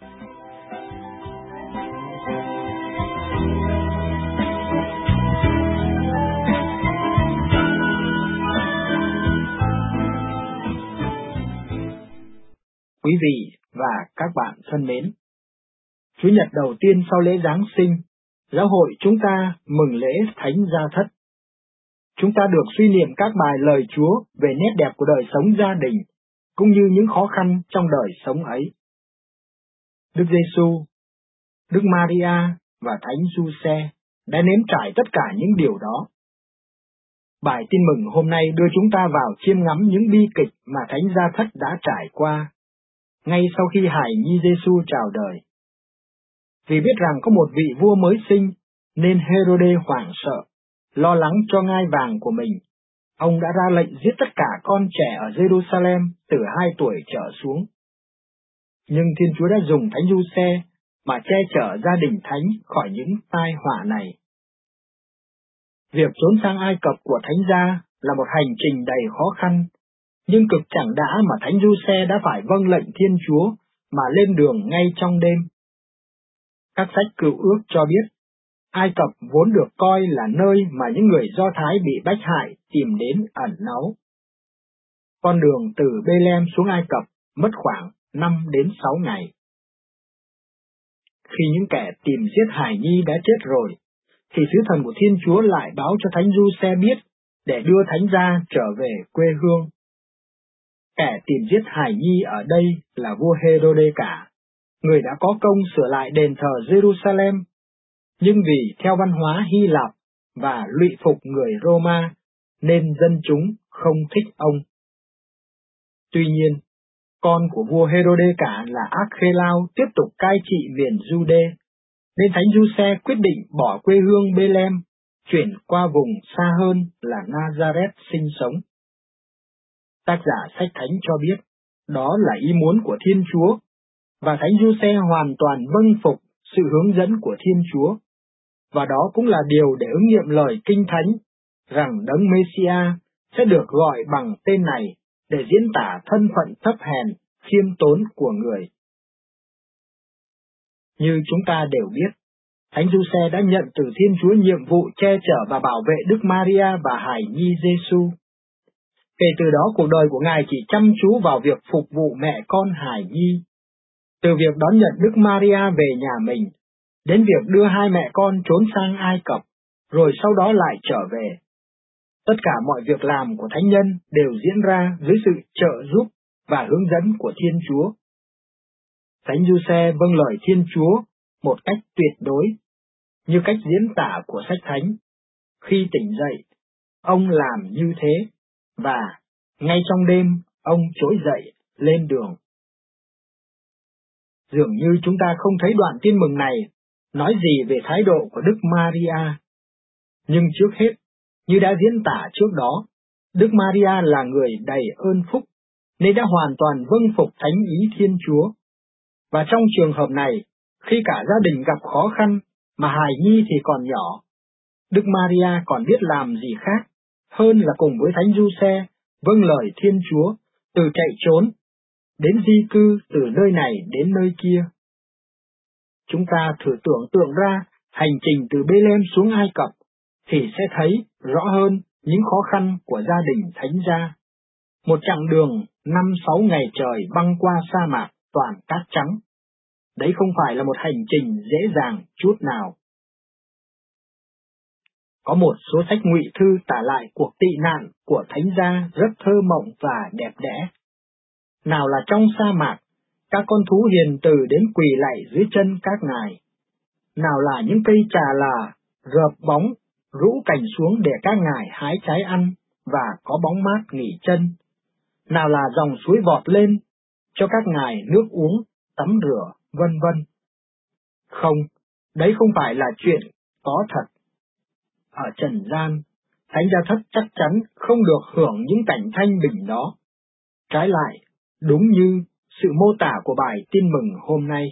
Quý vị và các bạn thân mến, Chủ nhật đầu tiên sau lễ Giáng sinh, giáo hội chúng ta mừng lễ Thánh Gia Thất. Chúng ta được suy niệm các bài lời Chúa về nét đẹp của đời sống gia đình, cũng như những khó khăn trong đời sống ấy. Đức Giêsu, Đức Maria và Thánh Giuse đã nếm trải tất cả những điều đó. Bài tin mừng hôm nay đưa chúng ta vào chiêm ngắm những bi kịch mà Thánh Gia Thất đã trải qua, ngay sau khi hài nhi Giêsu chào đời. Vì biết rằng có một vị vua mới sinh, nên Hê-rô-đê hoảng sợ, lo lắng cho ngai vàng của mình. Ông đã ra lệnh giết tất cả con trẻ ở Giê-ru-sa-lem từ hai tuổi trở xuống. Nhưng Thiên Chúa đã dùng Thánh Giuse mà che chở gia đình Thánh khỏi những tai họa này. Việc trốn sang Ai Cập của Thánh gia là một hành trình đầy khó khăn, nhưng cực chẳng đã mà Thánh Giuse đã phải vâng lệnh Thiên Chúa mà lên đường ngay trong đêm. Các sách Cựu Ước cho biết, Ai Cập vốn được coi là nơi mà những người Do Thái bị bách hại tìm đến ẩn náu. Con đường từ Bê-lem xuống Ai Cập mất khoảng năm đến sáu ngày. Khi những kẻ tìm giết hài nhi đã chết rồi, thì sứ thần của Thiên Chúa lại báo cho Thánh Giuse biết để đưa Thánh gia trở về quê hương. Kẻ tìm giết hài nhi ở đây là vua Hê-rô-đê cả, người đã có công sửa lại đền thờ Giê-ru-sa-lem, nhưng vì theo văn hóa Hy Lạp và lụy phục người Roma, nên dân chúng không thích ông. Tuy nhiên, con của vua Hê-rô-đê cả là Ác-khê-lao tiếp tục cai trị miền Giu-đê, nên Thánh Giuse quyết định bỏ quê hương Bê-lem, chuyển qua vùng xa hơn là Nazareth sinh sống. Tác giả sách Thánh cho biết, đó là ý muốn của Thiên Chúa, và Thánh Giuse hoàn toàn vâng phục sự hướng dẫn của Thiên Chúa, và đó cũng là điều để ứng nghiệm lời Kinh Thánh, rằng Đấng Mê-si-a sẽ được gọi bằng tên này để diễn tả thân phận thấp hèn, khiêm tốn của người. Như chúng ta đều biết, Thánh Giuse đã nhận từ Thiên Chúa nhiệm vụ che chở và bảo vệ Đức Maria và hài nhi Giêsu. Kể từ đó, cuộc đời của Ngài chỉ chăm chú vào việc phục vụ mẹ con hài nhi. Từ việc đón nhận Đức Maria về nhà mình, đến việc đưa hai mẹ con trốn sang Ai Cập, rồi sau đó lại trở về. Tất cả mọi việc làm của thánh nhân đều diễn ra dưới sự trợ giúp và hướng dẫn của Thiên Chúa. Thánh Giuse vâng lời Thiên Chúa một cách tuyệt đối, như cách diễn tả của sách Thánh. Khi tỉnh dậy, ông làm như thế, và ngay trong đêm ông trỗi dậy lên đường. Dường như chúng ta không thấy đoạn tin mừng này nói gì về thái độ của Đức Maria. Nhưng trước hết, như đã diễn tả trước đó, Đức Maria là người đầy ơn phúc, nên đã hoàn toàn vâng phục thánh ý Thiên Chúa. Và trong trường hợp này, khi cả gia đình gặp khó khăn, mà hài nhi thì còn nhỏ, Đức Maria còn biết làm gì khác hơn là cùng với Thánh Giuse vâng lời Thiên Chúa, từ chạy trốn đến di cư từ nơi này đến nơi kia. Chúng ta thử tưởng tượng ra hành trình từ Bê-lem xuống Ai Cập, thì sẽ thấy rõ hơn những khó khăn của gia đình thánh gia. Một chặng đường năm sáu ngày trời băng qua sa mạc toàn cát trắng. Đấy không phải là một hành trình dễ dàng chút nào. Có một số sách ngụy thư tả lại cuộc tị nạn của thánh gia rất thơ mộng và đẹp đẽ. Nào là trong sa mạc, các con thú hiền từ đến quỳ lạy dưới chân các ngài. Nào là những cây trà là rợp bóng, rũ cành xuống để các ngài hái trái ăn và có bóng mát nghỉ chân. Nào là dòng suối vọt lên, cho các ngài nước uống, tắm rửa, vân vân. Không, đấy không phải là chuyện có thật. Ở trần gian, thánh gia thất chắc chắn không được hưởng những cảnh thanh bình đó. Trái lại, đúng như sự mô tả của bài tin mừng hôm nay.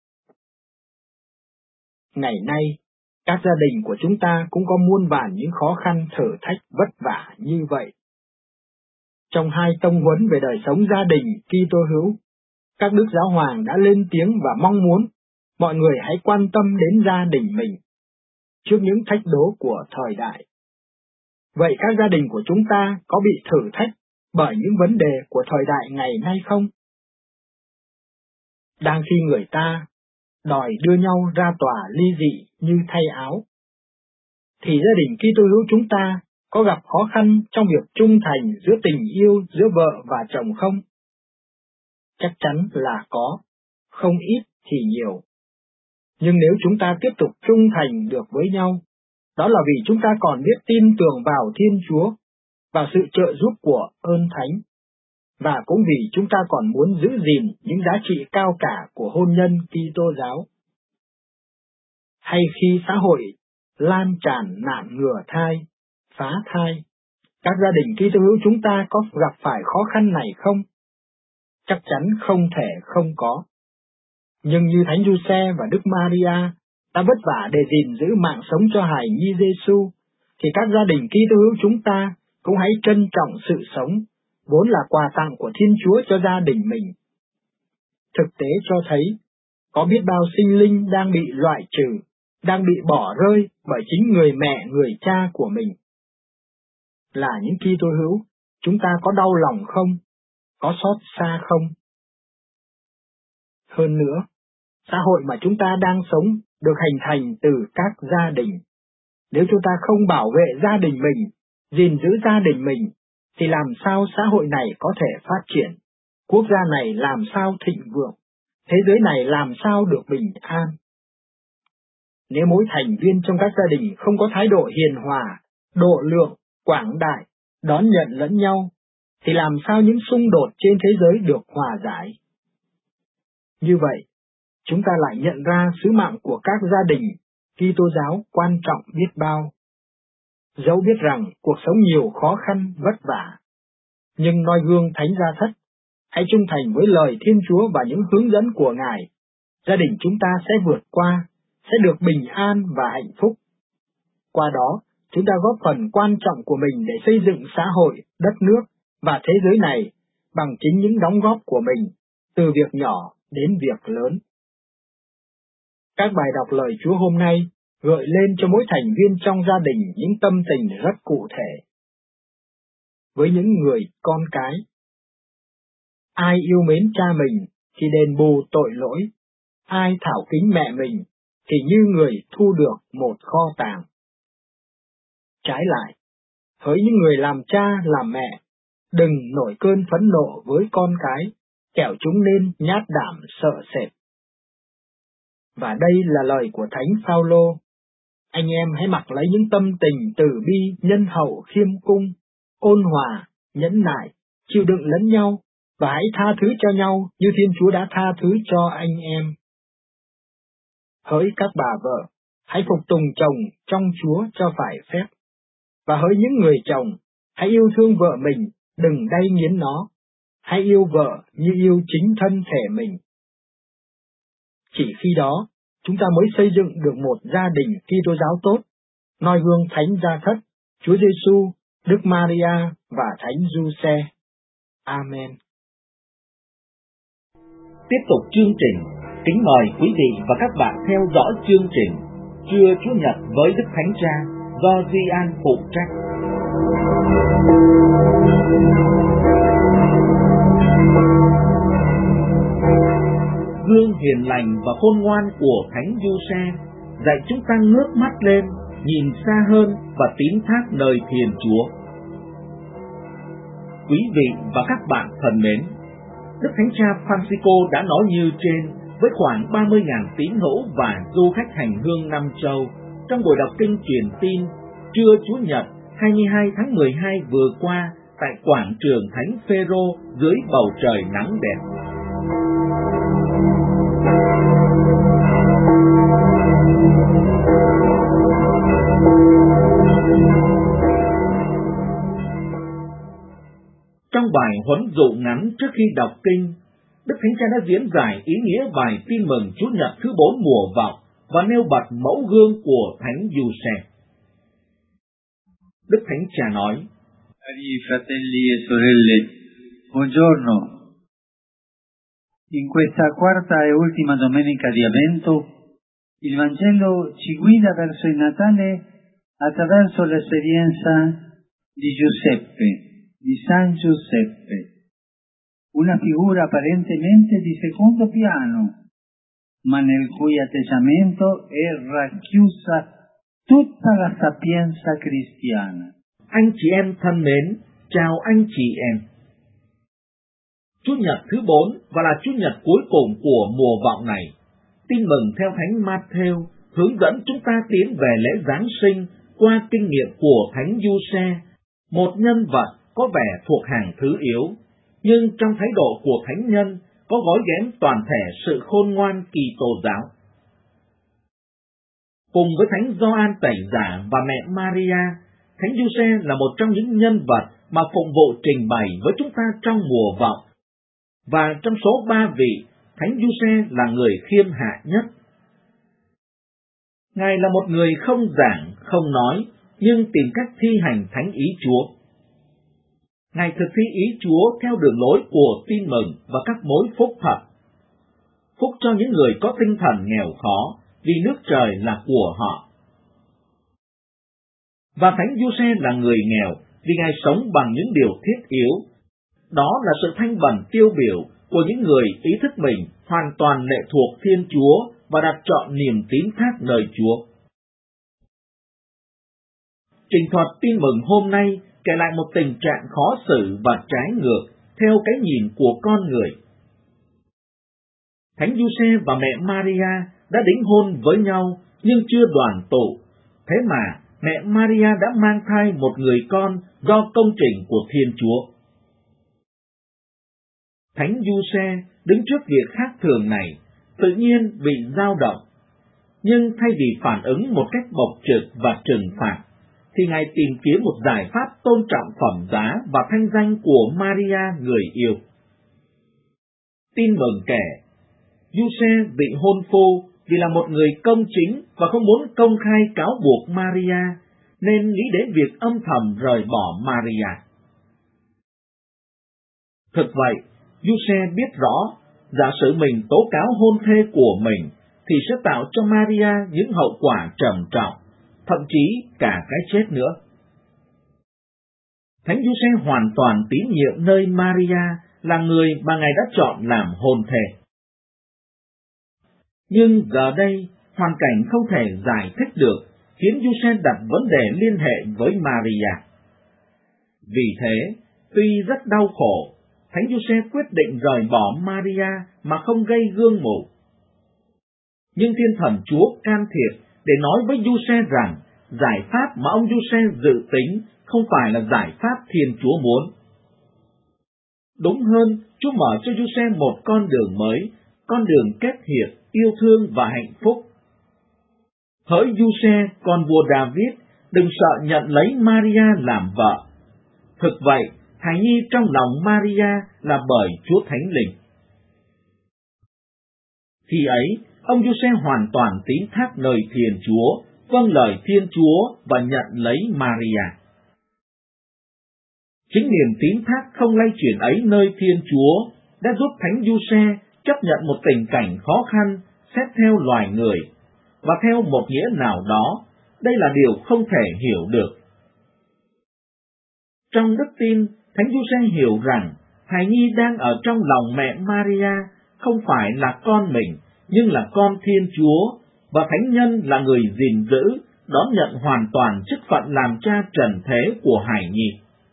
Ngày nay, các gia đình của chúng ta cũng có muôn vàn những khó khăn thử thách vất vả như vậy. Trong hai tông huấn về đời sống gia đình Kitô hữu, các đức giáo hoàng đã lên tiếng và mong muốn mọi người hãy quan tâm đến gia đình mình trước những thách đố của thời đại. Vậy các gia đình của chúng ta có bị thử thách bởi những vấn đề của thời đại ngày nay không? Đang khi người ta đòi đưa nhau ra tòa ly dị như thay áo, thì gia đình Kitô hữu chúng ta có gặp khó khăn trong việc trung thành giữa tình yêu giữa vợ và chồng không? Chắc chắn là có, không ít thì nhiều. Nhưng nếu chúng ta tiếp tục trung thành được với nhau, đó là vì chúng ta còn biết tin tưởng vào Thiên Chúa, vào sự trợ giúp của ơn Thánh, và cũng vì chúng ta còn muốn giữ gìn những giá trị cao cả của hôn nhân Kitô giáo. Hay khi xã hội lan tràn nạn ngừa thai, phá thai, các gia đình Kitô hữu chúng ta có gặp phải khó khăn này không? Chắc chắn không thể không có. Nhưng như Thánh Giuse và Đức Maria đã vất vả để gìn giữ mạng sống cho hài nhi Giêsu, thì các gia đình Kitô hữu chúng ta cũng hãy trân trọng sự sống, vốn là quà tặng của Thiên Chúa cho gia đình mình. Thực tế cho thấy, có biết bao sinh linh đang bị loại trừ, đang bị bỏ rơi bởi chính người mẹ, người cha của mình. Là những Kitô hữu, chúng ta có đau lòng không? Có xót xa không? Hơn nữa, xã hội mà chúng ta đang sống được hình thành từ các gia đình. Nếu chúng ta không bảo vệ gia đình mình, gìn giữ gia đình mình, thì làm sao xã hội này có thể phát triển, quốc gia này làm sao thịnh vượng, thế giới này làm sao được bình an. Nếu mỗi thành viên trong các gia đình không có thái độ hiền hòa, độ lượng, quảng đại, đón nhận lẫn nhau, thì làm sao những xung đột trên thế giới được hòa giải. Như vậy, chúng ta lại nhận ra sứ mạng của các gia đình Kitô giáo quan trọng biết bao. Dẫu biết rằng cuộc sống nhiều khó khăn, vất vả, nhưng noi gương Thánh Gia Thất, hãy trung thành với lời Thiên Chúa và những hướng dẫn của Ngài, gia đình chúng ta sẽ vượt qua, sẽ được bình an và hạnh phúc. Qua đó, chúng ta góp phần quan trọng của mình để xây dựng xã hội, đất nước và thế giới này bằng chính những đóng góp của mình, từ việc nhỏ đến việc lớn. Các bài đọc lời Chúa hôm nay gợi lên cho mỗi thành viên trong gia đình những tâm tình rất cụ thể. Với những người con cái, ai yêu mến cha mình thì đền bù tội lỗi, ai thảo kính mẹ mình thì như người thu được một kho tàng. Trái lại, hỡi những người làm cha làm mẹ, đừng nổi cơn phẫn nộ với con cái, kẻo chúng nên nhát đảm sợ sệt. Và đây là lời của Thánh Phaolô. Anh em hãy mặc lấy những tâm tình từ bi, nhân hậu, khiêm cung, ôn hòa, nhẫn nại, chịu đựng lẫn nhau, và hãy tha thứ cho nhau như Thiên Chúa đã tha thứ cho anh em. Hỡi các bà vợ, hãy phục tùng chồng trong Chúa cho phải phép. Và hỡi những người chồng, hãy yêu thương vợ mình, đừng đay nghiến nó. Hãy yêu vợ như yêu chính thân thể mình. Chỉ khi đó, chúng ta mới xây dựng được một gia đình Kitô giáo tốt, noi gương Thánh Gia Thất, Chúa Giêsu, Đức Maria và Thánh Giuse. Amen. Tiếp tục chương trình, kính mời quý vị và các bạn theo dõi chương trình Trưa Chúa Nhật với Đức Thánh Cha do Duy An phụ trách. Gương hiền lành và khôn ngoan của Thánh Giuse dạy chúng ta ngước mắt lên, nhìn xa hơn và tín thác nơi Thiên Chúa. Quý vị và các bạn thân mến, Đức Thánh Cha Francisco đã nói như trên với khoảng ba mươi nghìn tín hữu và du khách hành hương năm châu trong buổi đọc kinh truyền tin trưa Chủ nhật hai mươi hai tháng mười hai vừa qua tại quảng trường Thánh Phêrô dưới bầu trời nắng đẹp. Trong bài huấn dụ ngắn trước khi đọc kinh, Đức Thánh Cha đã diễn giải ý nghĩa bài tin mừng Chủ nhật thứ bốn mùa vọng và nêu bật mẫu gương của Thánh Giuse. Đức Thánh Cha nói: Cari fratelli e sorelle, buongiorno. In questa quarta e ultima domenica di Avvento, il Vangelo ci guida verso il Natale attraverso l'esperienza di Giuseppe, di San Giuseppe, una figura apparentemente di secondo piano, ma nel cui atteggiamento è racchiusa tutta la sapienza cristiana. Anh chị em thân mến, chào anh chị em. Chủ nhật thứ bốn và là Chủ nhật cuối cùng của mùa vọng này, tin mừng theo Thánh Matthew hướng dẫn chúng ta tiến về lễ Giáng sinh qua kinh nghiệm của Thánh Giuse, một nhân vật có vẻ thuộc hàng thứ yếu, nhưng trong thái độ của thánh nhân có gói ghém toàn thể sự khôn ngoan Kitô giáo. Cùng với Thánh Gioan Tẩy Giả và mẹ Maria, Thánh Giuse là một trong những nhân vật mà phụng vụ trình bày với chúng ta trong mùa vọng. Và trong số ba vị, Thánh Giuse là người khiêm hạ nhất. Ngài là một người không giảng, không nói, nhưng tìm cách thi hành thánh ý Chúa. Ngài thực thi ý Chúa theo đường lối của tin mừng và các mối phúc thật. Phúc cho những người có tinh thần nghèo khó, vì nước trời là của họ. Và Thánh Giuse là người nghèo, vì Ngài sống bằng những điều thiết yếu. Đó là sự thanh bẩn tiêu biểu của những người ý thức mình hoàn toàn lệ thuộc Thiên Chúa và đặt trọn niềm tín thác nơi Chúa. Trình thuật tin mừng hôm nay kể lại một tình trạng khó xử và trái ngược theo cái nhìn của con người. Thánh Giuse và mẹ Maria đã đính hôn với nhau nhưng chưa đoàn tụ, thế mà mẹ Maria đã mang thai một người con do công trình của Thiên Chúa. Thánh Giuse đứng trước việc khác thường này, tự nhiên bị dao động, nhưng thay vì phản ứng một cách bộc trực và trừng phạt, thì Ngài tìm kiếm một giải pháp tôn trọng phẩm giá và thanh danh của Maria người yêu. Tin mừng kể, Giuse bị hôn phu vì là một người công chính và không muốn công khai cáo buộc Maria, nên nghĩ đến việc âm thầm rời bỏ Maria. Thực vậy, Giuse biết rõ, giả sử mình tố cáo hôn thê của mình, thì sẽ tạo cho Maria những hậu quả trầm trọng, thậm chí cả cái chết nữa. Thánh Giuse hoàn toàn tín nhiệm nơi Maria là người mà Ngài đã chọn làm hôn thê. Nhưng giờ đây, hoàn cảnh không thể giải thích được, khiến Giuse đặt vấn đề liên hệ với Maria. Vì thế, tuy rất đau khổ, Thánh Giuse quyết định rời bỏ Maria mà không gây gương mộ. Nhưng Thiên Thần Chúa can thiệp để nói với Giuse rằng giải pháp mà ông Giuse dự tính không phải là giải pháp Thiên Chúa muốn. Đúng hơn, Chúa mở cho Giuse một con đường mới, con đường kết hiệp, yêu thương và hạnh phúc. Hỡi Giuse, con vua David, đừng sợ nhận lấy Maria làm vợ. Thực vậy, hài nhi trong lòng Maria là bởi Chúa Thánh Linh. Khi ấy, ông Giuse hoàn toàn tín thác nơi Thiên Chúa, vâng lời Thiên Chúa và nhận lấy Maria. Chính niềm tín thác không lay chuyển ấy nơi Thiên Chúa đã giúp Thánh Giuse chấp nhận một tình cảnh khó khăn xét theo loài người, và theo một nghĩa nào đó, đây là điều không thể hiểu được. Trong đức tin, Thánh Giuse hiểu rằng hài nhi đang ở trong lòng mẹ Maria không phải là con mình, nhưng là con Thiên Chúa, và Thánh Nhân là người gìn giữ, đón nhận hoàn toàn chức phận làm cha trần thế của hài nhi.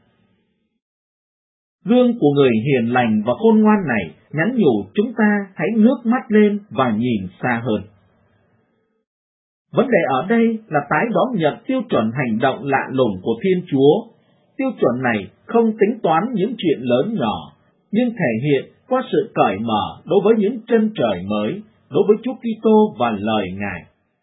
Gương của người hiền lành và khôn ngoan này nhắn nhủ chúng ta hãy ngước mắt lên và nhìn xa hơn. Vấn đề ở đây là tái đón nhận tiêu chuẩn hành động lạ lùng của Thiên Chúa. Tiêu chuẩn này không tính toán những chuyện lớn nhỏ, nhưng thể hiện qua sự cởi mở đối với những chân trời mới, đối với Chúa Kitô và lời Ngài.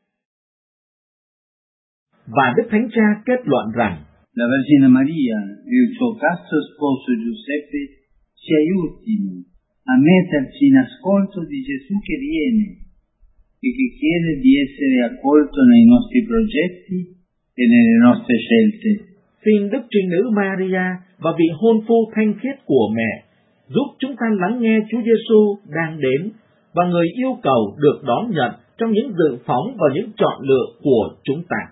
Và Đức Thánh Cha kết luận rằng, La Vergine Maria e il suo casto sposo Giuseppe ci aiutino a metterci in ascolto di Gesù che viene e che chiede di essere accolto nei nostri progetti e nelle nostre scelte. Xin Đức Trinh Nữ Maria và vị hôn phu thanh khiết của mẹ giúp chúng ta lắng nghe Chúa Giêsu đang đến và người yêu cầu được đón nhận trong những dự phóng và những chọn lựa của chúng ta.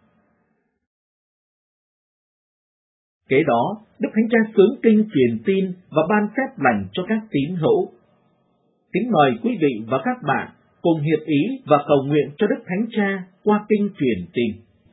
Kế đó, Đức Thánh Cha xướng kinh truyền tin và ban phép lành cho các tín hữu. Kính mời quý vị và các bạn cùng hiệp ý và cầu nguyện cho Đức Thánh Cha qua kinh truyền tin.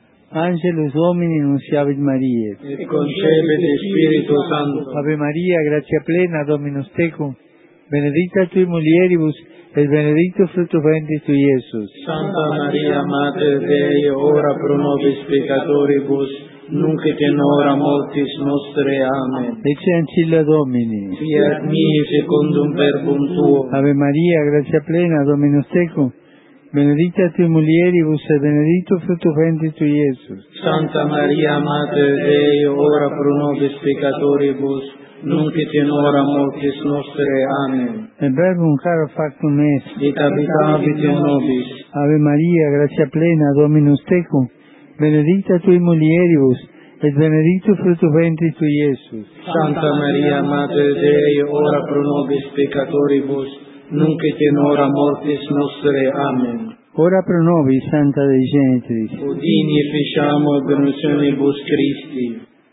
Angelus Domini nunciavit Mariae, et concepit Spiritu Sancto. Ave Maria, gratia plena, Dominus tecum, benedicta tui mulieribus, et benedictus fructus ventris tui, Iesus. Santa Maria, Mater Dei, ora pro nobis peccatoribus, nunc et in hora mortis nostre. Amen. Ecce ancilla Domini. Fiat mihi secundum verbum tuo. Ave Maria, gratia plena, Dominus tecum, benedicta tui mulieribus, et benedictus fructus ventris tui, Iesus. Santa Maria, Mater Dei, ora pro nobis peccatoribus, nunc et in hora mortis nostre. Amen. Et verbum caro factum est, et habitavit in nobis. Ave Maria, gratia plena, Dominus tecum, benedicta tui mulieribus, et benedictus fructus ventris tui, Iesus. Santa Maria, Mater Dei, ora pro nobis peccatoribus, nunc et in hora mortis nostre. Amen. Ora pro nobis, Santa Dei Genitris. Udini e ficiamo e benedictionibus Christi.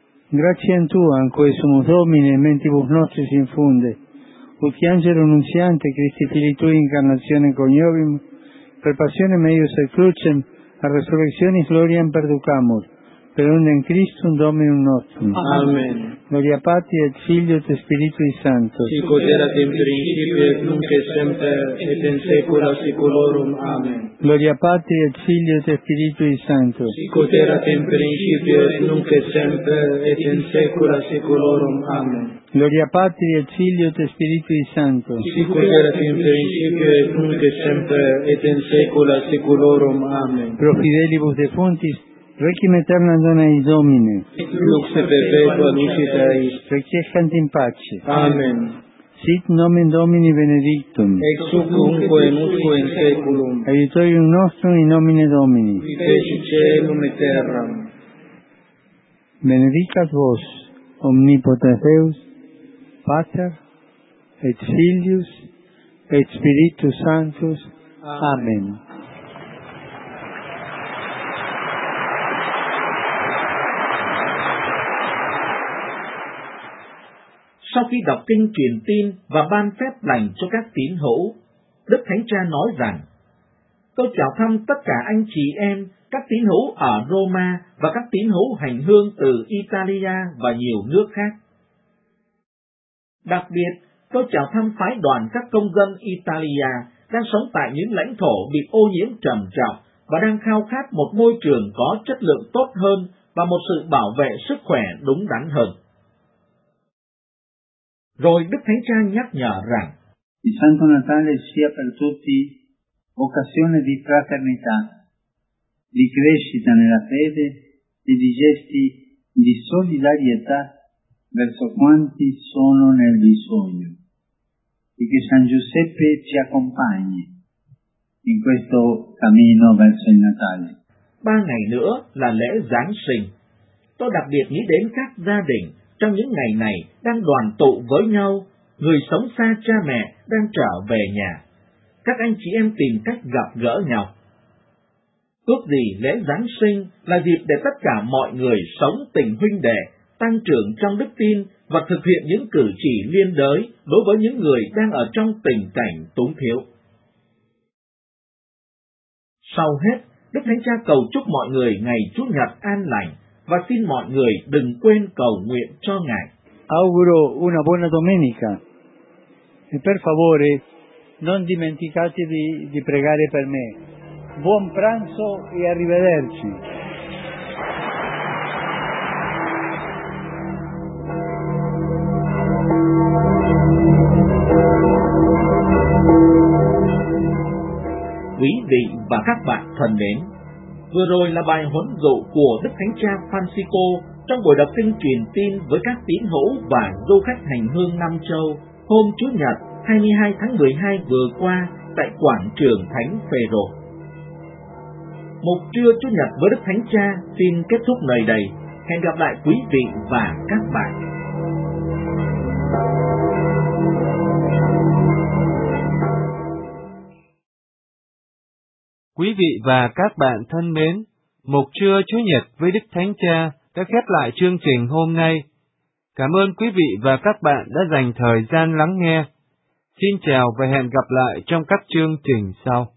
Gratiam Tua, anque sumus Domine, mentibus nostris infunde, ut angelo nunziante Christi Filii Tui incarnatione coniovim, per passione meius et crucem, a resurrectionis gloriam perducamur, per undem Christum Dominum nostrum. Amen. Gloria Patri et Filio et Spiritui Sancto. Sic ut erat in principio et nunc et semper et in saecula saeculorum. Amen. Gloria Patri et Filio et Spiritui Sancto. Sic ut erat in principio et nunc et semper et in saecula saeculorum. Amen. Gloria Patri et Filio et Spiritui Sancto. Sic ut erat in principio et nunc et semper et in saecula saeculorum. Amen. Pro fidelibus defuntis, requiem aeternam dona eis Domine. Lux perpetua lucida eis. Requiescant in pace. Amen. Sit nomen Domini benedictum. Ex hoc nunquo et usque in saeculum. Aiutorium nostrum in nomine Domini. Qui feci caelum et terram. Benedicat vos, omnipotens Deus, Pater, et Filius, et Spiritus Sanctus. Amen. Sau khi đọc kinh truyền tin và ban phép lành cho các tín hữu, Đức Thánh Cha nói rằng, tôi chào thăm tất cả anh chị em, các tín hữu ở Roma và các tín hữu hành hương từ Italia và nhiều nước khác. Đặc biệt, tôi chào thăm phái đoàn các công dân Italia đang sống tại những lãnh thổ bị ô nhiễm trầm trọng và đang khao khát một môi trường có chất lượng tốt hơn và một sự bảo vệ sức khỏe đúng đắn hơn. Rồi Đức Thánh Cha nhắc nhở rằng, Il Santo Natale sia per tutti occasione di fraternità, di crescita nella fede e di gesti di solidarietà verso quanti sono nel bisogno, e che San Giuseppe ci accompagni in questo cammino verso il Natale. Ba ngày nữa là lễ Giáng sinh. Tôi đặc biệt nghĩ đến các gia đình trong những ngày này đang đoàn tụ với nhau, người sống xa cha mẹ đang trở về nhà. Các anh chị em tìm cách gặp gỡ nhau. Ước gì lễ Giáng sinh là dịp để tất cả mọi người sống tình huynh đệ, tăng trưởng trong đức tin và thực hiện những cử chỉ liên đới đối với những người đang ở trong tình cảnh túng thiếu. Sau hết, Đức Thánh Cha cầu chúc mọi người ngày Chủ nhật an lành và xin mọi người đừng quên cầu nguyện cho Ngài. Auguro una buona domenica e per favore non dimenticatevi di pregare per me. Buon pranzo e arrivederci. Quý vị và các bạn thân mến, vừa rồi là bài huấn dụ của Đức Thánh Cha Francisco trong buổi đọc kinh truyền tin với các tín hữu và du khách hành hương Nam Châu hôm Chủ nhật hai mươi hai tháng mười hai vừa qua tại quảng trường Thánh Phêrô. Mục trưa Chủ nhật với Đức Thánh Cha xin kết thúc nơi đây. Hẹn gặp lại quý vị và các bạn. Quý vị và các bạn thân mến, Mục trưa Chủ nhật với Đức Thánh Cha đã khép lại chương trình hôm nay. Cảm ơn quý vị và các bạn đã dành thời gian lắng nghe. Xin chào và hẹn gặp lại trong các chương trình sau.